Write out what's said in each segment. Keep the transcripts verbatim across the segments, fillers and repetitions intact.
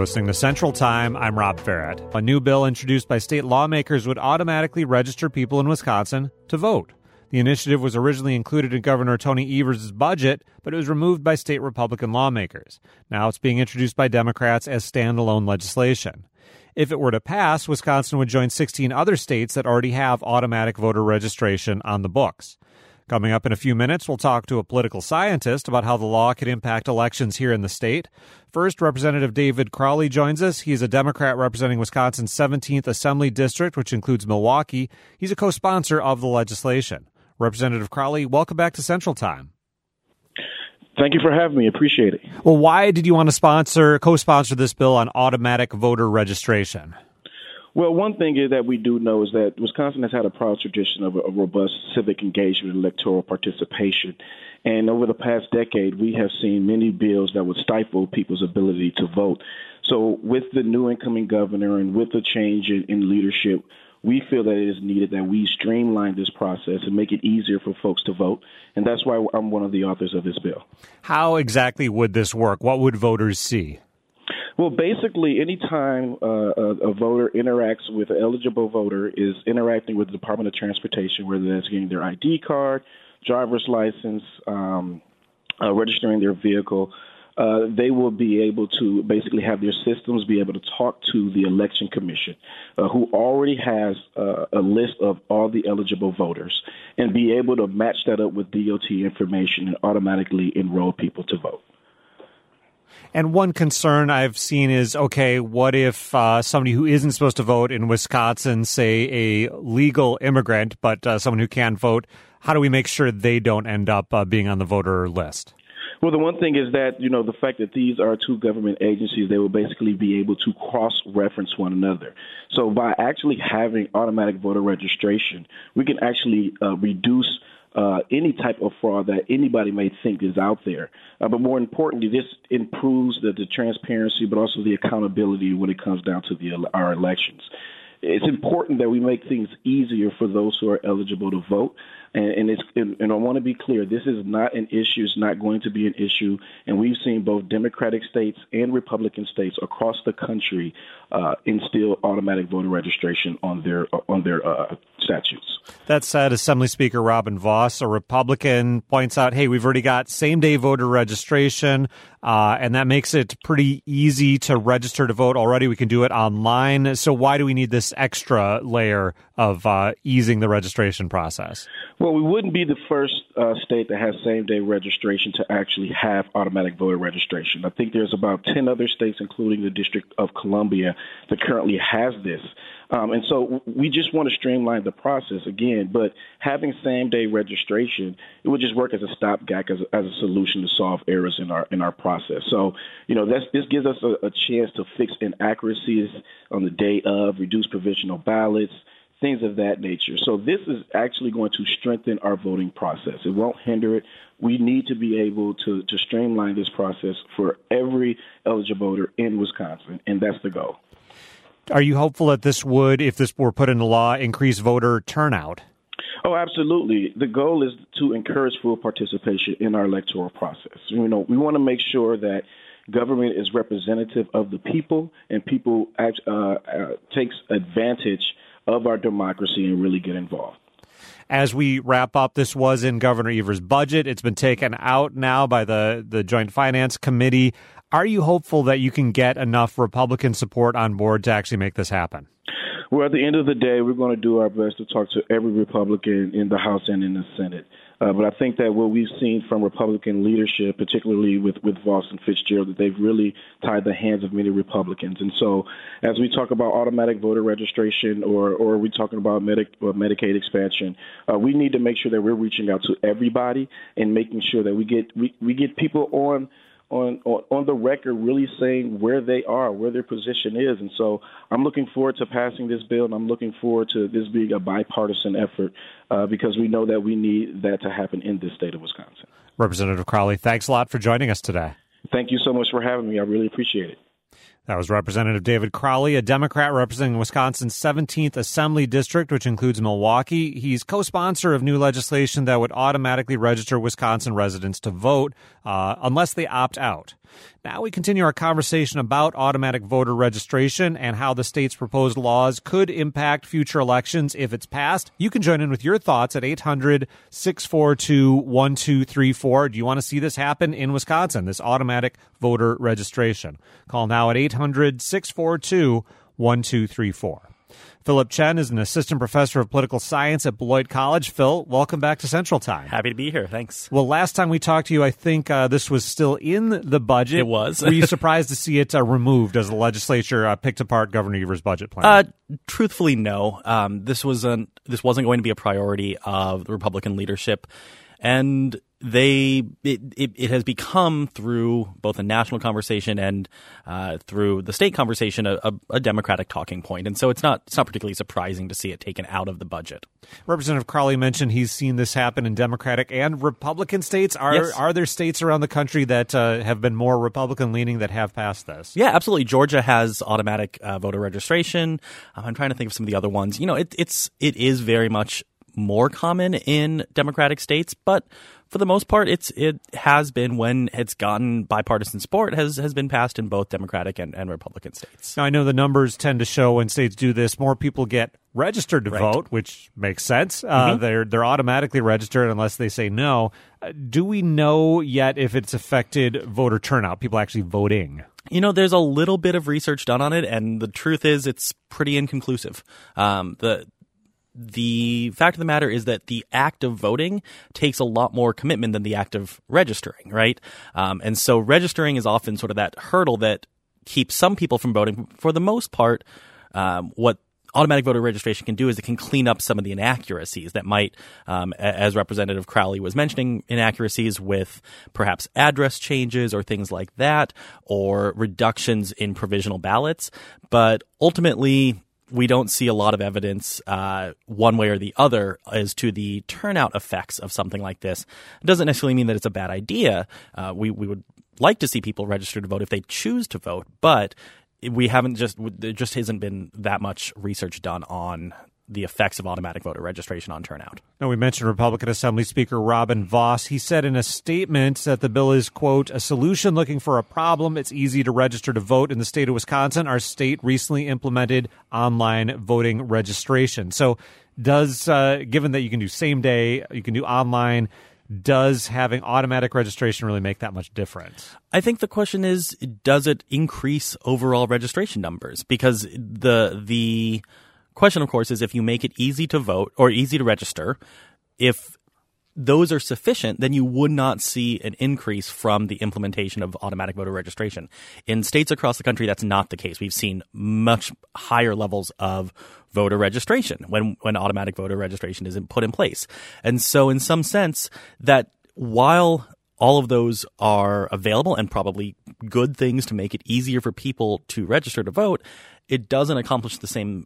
listening to Central Time. I'm Rob Farrett. A new bill introduced by state lawmakers would automatically register people in Wisconsin to vote. The initiative was originally included in Governor Tony Evers' budget, but it was removed by state Republican lawmakers. Now it's being introduced by Democrats as standalone legislation. If it were to pass, Wisconsin would join sixteen other states that already have automatic voter registration on the books. Coming up in a few minutes, we'll talk to a political scientist about how the law could impact elections here in the state. First, Representative David Crowley joins us. He's a Democrat representing Wisconsin's seventeenth Assembly District, which includes Milwaukee. He's a co-sponsor of the legislation. Representative Crowley, welcome back to Central Time. Thank you for having me. Appreciate it. Well, why did you want to sponsor, co-sponsor this bill on automatic voter registration? Well, one thing is that we do know is that Wisconsin has had a proud tradition of a, a robust civic engagement and electoral participation. And over the past decade, we have seen many bills that would stifle people's ability to vote. So with the new incoming governor and with the change in, in leadership, we feel that it is needed that we streamline this process and make it easier for folks to vote. And that's why I'm one of the authors of this bill. How exactly would this work? What would voters see? Well, basically, any time uh, a, a voter interacts with an eligible voter is interacting with the Department of Transportation, whether that's getting their I D card, driver's license, um, uh, registering their vehicle, uh, they will be able to basically have their systems be able to talk to the Election Commission, uh, who already has uh, a list of all the eligible voters, and be able to match that up with D O T information and automatically enroll people to vote. And one concern I've seen is, okay, what if uh, somebody who isn't supposed to vote in Wisconsin, say a legal immigrant, but uh, someone who can vote, how do we make sure they don't end up uh, being on the voter list? Well, the one thing is that, you know, the fact that these are two government agencies, they will basically be able to cross-reference one another. So by actually having automatic voter registration, we can actually uh, reduce Uh, any type of fraud that anybody may think is out there. Uh, but more importantly, this improves the, the transparency, but also the accountability when it comes down to the our elections. It's important that we make things easier for those who are eligible to vote. And, and, it's, and, and I want to be clear, this is not an issue. It's not going to be an issue. And we've seen both Democratic states and Republican states across the country uh, instill automatic voter registration on their on their uh, statutes. That said, Assembly Speaker Robin Vos, a Republican, points out, hey, we've already got same-day voter registration, uh, and that makes it pretty easy to register to vote already. We can do it online. So why do we need this extra layer of uh, easing the registration process? Well, we wouldn't be the first uh, state that has same-day registration to actually have automatic voter registration. I think there's about ten other states, including the District of Columbia, that currently has this. Um, and so we just want to streamline the process again, but having same-day registration, it would just work as a stopgap, as a, as a solution to solve errors in our in our process. So, you know, that's, this gives us a, a chance to fix inaccuracies on the day of, reduce provisional ballots, things of that nature. So this is actually going to strengthen our voting process. It won't hinder it. We need to be able to, to streamline this process for every eligible voter in Wisconsin, and that's the goal. Are you hopeful that this would, if this were put into law, increase voter turnout? Oh, absolutely. The goal is to encourage full participation in our electoral process. You know, we want to make sure that government is representative of the people, and people act, uh, uh, takes advantage of our democracy and really get involved. As we wrap up, this was in Governor Evers' budget. It's been taken out now by the, the Joint Finance Committee. Are you hopeful that you can get enough Republican support on board to actually make this happen? Well, at the end of the day, we're going to do our best to talk to every Republican in the House and in the Senate. Uh, but I think that what we've seen from Republican leadership, particularly with, with Vos and Fitzgerald, that they've really tied the hands of many Republicans. And so as we talk about automatic voter registration or, or we're talking about Medi- or Medicaid expansion, uh, we need to make sure that we're reaching out to everybody and making sure that we get we, we get people on On, on on the record really saying where they are, where their position is. And so I'm looking forward to passing this bill, and I'm looking forward to this being a bipartisan effort uh, because we know that we need that to happen in this state of Wisconsin. Representative Crowley, thanks a lot for joining us today. Thank you so much for having me. I really appreciate it. That was Representative David Crowley, a Democrat representing Wisconsin's seventeenth Assembly District, which includes Milwaukee. He's co-sponsor of new legislation that would automatically register Wisconsin residents to vote uh, unless they opt out. Now we continue our conversation about automatic voter registration and how the state's proposed laws could impact future elections if it's passed. You can join in with your thoughts at eight hundred, six four two, one two three four. Do you want to see this happen in Wisconsin, this automatic voter registration? Call now at eight hundred, six four two, one two three four. Philip Chen is an assistant professor of political science at Beloit College. Phil, welcome back to Central Time. Happy to be here. Thanks. Well, last time we talked to you, I think uh, this was still in the budget. It was. Were you surprised to see it uh, removed as the legislature uh, picked apart Governor Evers' budget plan? Uh, truthfully, no. Um, this wasn't. This wasn't going to be a priority of the Republican leadership, and they it, it, it has become, through both a national conversation and uh, through the state conversation, a, a, a Democratic talking point. And so it's not it's not particularly surprising to see it taken out of the budget. Representative Crowley mentioned he's seen this happen in Democratic and Republican states. Are Yes. are there states around the country that uh, have been more Republican leaning that have passed this? Yeah, absolutely. Georgia has automatic uh, voter registration. Um, I'm trying to think of some of the other ones. You know, it, it's it is very much more common in Democratic states, but for the most part, it's it has been, when it's gotten bipartisan support, has has been passed in both Democratic and, and Republican states. Now, I know the numbers tend to show when states do this, more people get registered to Right. vote, which makes sense. Uh, Mm-hmm. They're they're automatically registered unless they say no. Uh, do we know yet if it's affected voter turnout, people actually voting? You know, there's a little bit of research done on it, and the truth is it's pretty inconclusive. Um, the The fact of the matter is that the act of voting takes a lot more commitment than the act of registering, right? Um, and so registering is often sort of that hurdle that keeps some people from voting. For the most part, um, what automatic voter registration can do is it can clean up some of the inaccuracies that might, um, as Representative Crowley was mentioning, inaccuracies with perhaps address changes or things like that, or reductions in provisional ballots. But ultimately, we don't see a lot of evidence uh, one way or the other as to the turnout effects of something like this. It doesn't necessarily mean that it's a bad idea. Uh, we, we would like to see people register to vote if they choose to vote, but we haven't just, there just hasn't been that much research done on the effects of automatic voter registration on turnout. Now, we mentioned Republican Assembly Speaker Robin Vos. He said in a statement that the bill is, quote, a solution looking for a problem. It's easy to register to vote in the state of Wisconsin. Our state recently implemented online voting registration. So does, uh, given that you can do same day, you can do online, does having automatic registration really make that much difference? I think the question is, does it increase overall registration numbers? Because the the question, of course, is if you make it easy to vote or easy to register, if those are sufficient, then you would not see an increase from the implementation of automatic voter registration. In states across the country, that's not the case. We've seen much higher levels of voter registration when, when automatic voter registration isn't put in place. And so in some sense, that while all of those are available and probably good things to make it easier for people to register to vote, it doesn't accomplish the same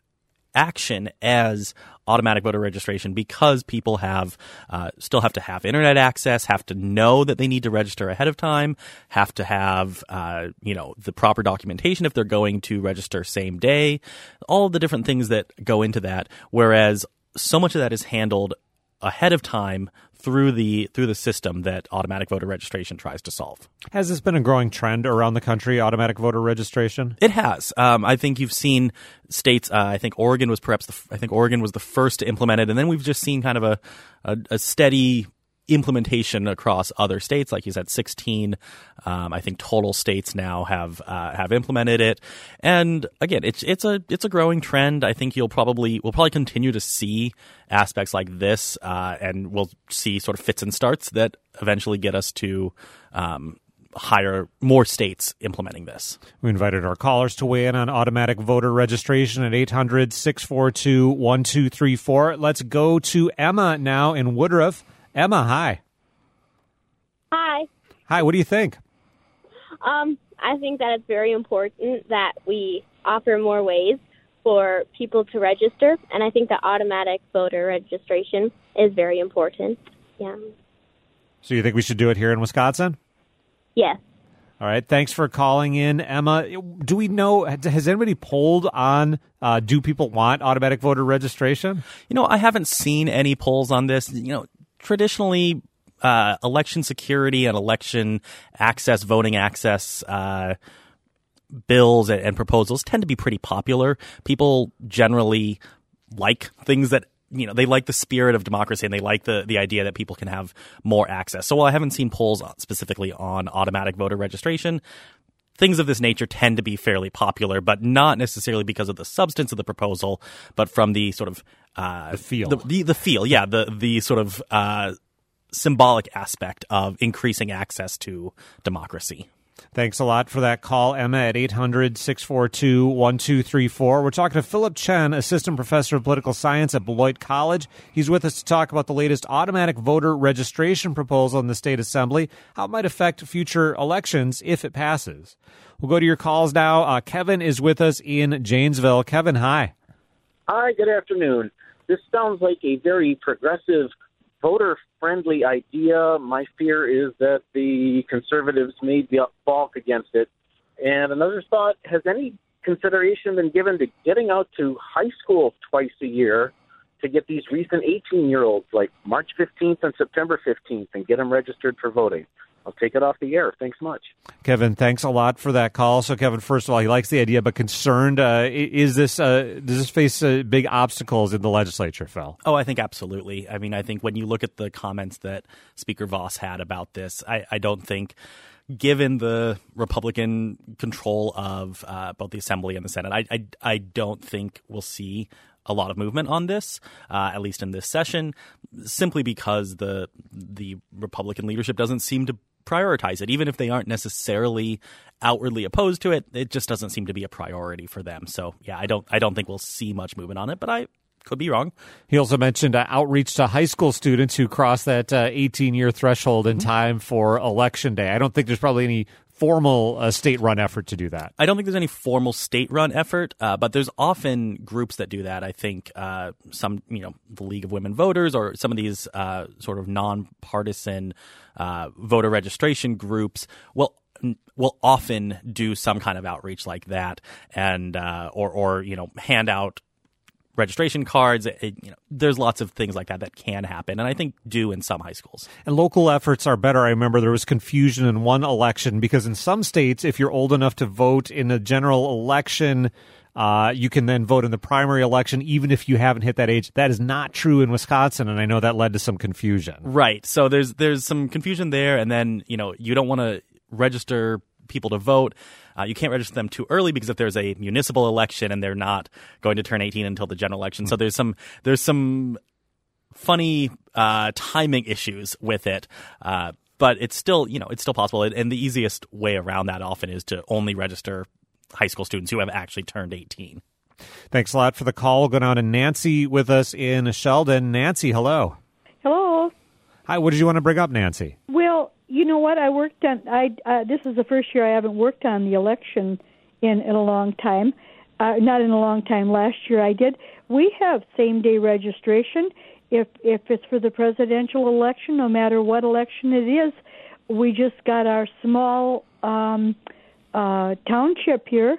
action as automatic voter registration, because people have uh, still have to have internet access, have to know that they need to register ahead of time, have to have uh, you know the proper documentation if they're going to register same day, all of the different things that go into that. Whereas so much of that is handled ahead of time through the through the system that automatic voter registration tries to solve. Has this been a growing trend around the country, automatic voter registration? It has. Um, I think you've seen states. Uh, I think Oregon was perhaps. The, I think Oregon was the first to implement it, and then we've just seen kind of a a, a steady implementation across other states. Like you said, sixteen, um, I think total states now have uh, have implemented it. And again, it's it's a it's a growing trend. I think you'll probably we'll probably continue to see aspects like this, uh, and we'll see sort of fits and starts that eventually get us to um, higher, more states implementing this. We invited our callers to weigh in on automatic voter registration at eight hundred, six four two, one two three four. Let's go to Emma now in Woodruff. Emma, hi. Hi. Hi, what do you think? Um, I think that it's very important that we offer more ways for people to register, and I think that automatic voter registration is very important. Yeah. So you think we should do it here in Wisconsin? Yes. All right. Thanks for calling in, Emma. Do we know, has anybody polled on uh, do people want automatic voter registration? You know, I haven't seen any polls on this. You know, traditionally, uh, election security and election access, voting access uh, bills and, and proposals tend to be pretty popular. People generally like things that, you know, they like the spirit of democracy and they like the, the idea that people can have more access. So while I haven't seen polls specifically on automatic voter registration, things of this nature tend to be fairly popular, but not necessarily because of the substance of the proposal, but from the sort of uh, the feel. The, the, the feel, yeah, the the sort of uh, symbolic aspect of increasing access to democracy. Thanks a lot for that call, Emma, at eight hundred, six four two, one two three four. We're talking to Philip Chen, Assistant Professor of Political Science at Beloit College. He's with us to talk about the latest automatic voter registration proposal in the State Assembly, how it might affect future elections if it passes. We'll go to your calls now. Uh, Kevin is with us in Janesville. Kevin, hi. Hi, good afternoon. This sounds like a very progressive, voter-friendly idea. My fear is that the conservatives may balk against it. And another thought, has any consideration been given to getting out to high school twice a year to get these recent eighteen-year-olds, like March fifteenth and September fifteenth, and get them registered for voting? I'll take it off the air. Thanks much. Kevin, thanks a lot for that call. So, Kevin, first of all, he likes the idea, but concerned. Uh, is this uh, does this face uh, big obstacles in the legislature, Phil? Oh, I think absolutely. I mean, I think when you look at the comments that Speaker Voss had about this, I, I don't think, given the Republican control of uh, both the Assembly and the Senate, I, I, I don't think we'll see a lot of movement on this, uh, at least in this session, simply because the the Republican leadership doesn't seem to prioritize it. Even if they aren't necessarily outwardly opposed to it, it just doesn't seem to be a priority for them. So, yeah, I don't I don't think we'll see much movement on it, but I could be wrong. He also mentioned uh, outreach to high school students who cross that uh, eighteen-year threshold in mm-hmm. time for Election Day. I don't think there's probably any formal uh, state-run effort to do that. I don't think there's any formal state-run effort, uh, but there's often groups that do that. I think uh, some, you know, the League of Women Voters or some of these uh, sort of nonpartisan uh, voter registration groups will will often do some kind of outreach like that, and uh, or or you know hand out registration cards. It, you know, there's lots of things like that that can happen, and I think do in some high schools. And local efforts are better. I remember there was confusion in one election because in some states, if you're old enough to vote in a general election, uh, you can then vote in the primary election even if you haven't hit that age. That is not true in Wisconsin, and I know that led to some confusion. Right. So there's there's some confusion there, and then you know you don't want to register people to vote. Uh, you can't register them too early because if there's a municipal election and they're not going to turn eighteen until the general election. So there's some there's some funny uh, timing issues with it. Uh, but it's still, you know, it's still possible. And the easiest way around that often is to only register high school students who have actually turned eighteen. Thanks a lot for the call. We'll go down to Nancy with us in Sheldon. Nancy, hello. Hello. Hi, what did you want to bring up, Nancy? Well, you know what? I worked on. I uh, this is the first year I haven't worked on the election in, in a long time. Uh, not in a long time. Last year I did. We have same day registration. If if it's for the presidential election, no matter what election it is, we just got our small um, uh, township here,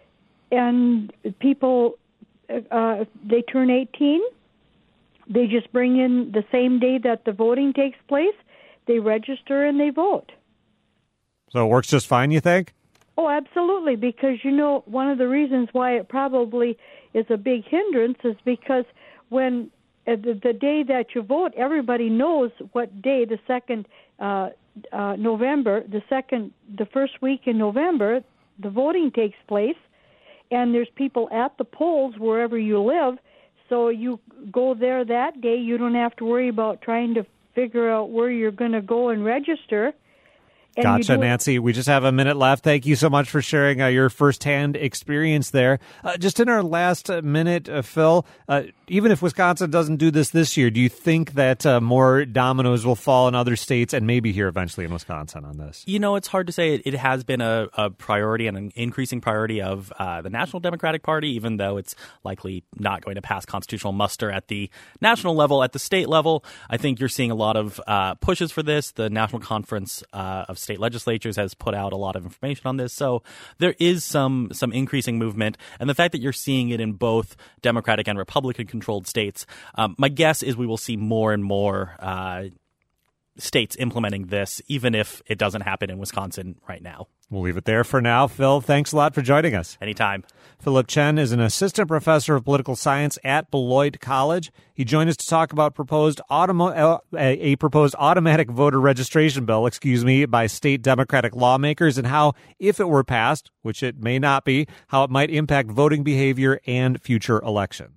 and people uh, they turn eighteen. They just bring in the same day that the voting takes place. They register and they vote. So it works just fine, you think? Oh, absolutely, because, you know, one of the reasons why it probably is a big hindrance is because when uh, the, the day that you vote, everybody knows what day, the second uh, uh, November, the second, the first week in November, the voting takes place, and there's people at the polls wherever you live, so you go there that day. You don't have to worry about trying to figure out where you're going to go and register. And gotcha, Nancy. We just have a minute left. Thank you so much for sharing uh, your firsthand experience there. Uh, just in our last minute, uh, Phil, uh, even if Wisconsin doesn't do this this year, do you think that uh, more dominoes will fall in other states and maybe here eventually in Wisconsin on this? You know, it's hard to say. It, it has been a, a priority and an increasing priority of uh, the National Democratic Party, even though it's likely not going to pass constitutional muster at the national level. At the state level, I think you're seeing a lot of uh, pushes for this. The National Conference uh, of State Legislatures has put out a lot of information on this. So there is some some increasing movement. And the fact that you're seeing it in both Democratic and Republican controlled states, um, my guess is we will see more and more uh, states implementing this, even if it doesn't happen in Wisconsin right now. We'll leave it there for now. Phil, thanks a lot for joining us. Anytime. Philip Chen is an assistant professor of political science at Beloit College. He joined us to talk about proposed automo- a proposed automatic voter registration bill, excuse me, by state Democratic lawmakers and how, if it were passed, which it may not be, how it might impact voting behavior and future elections.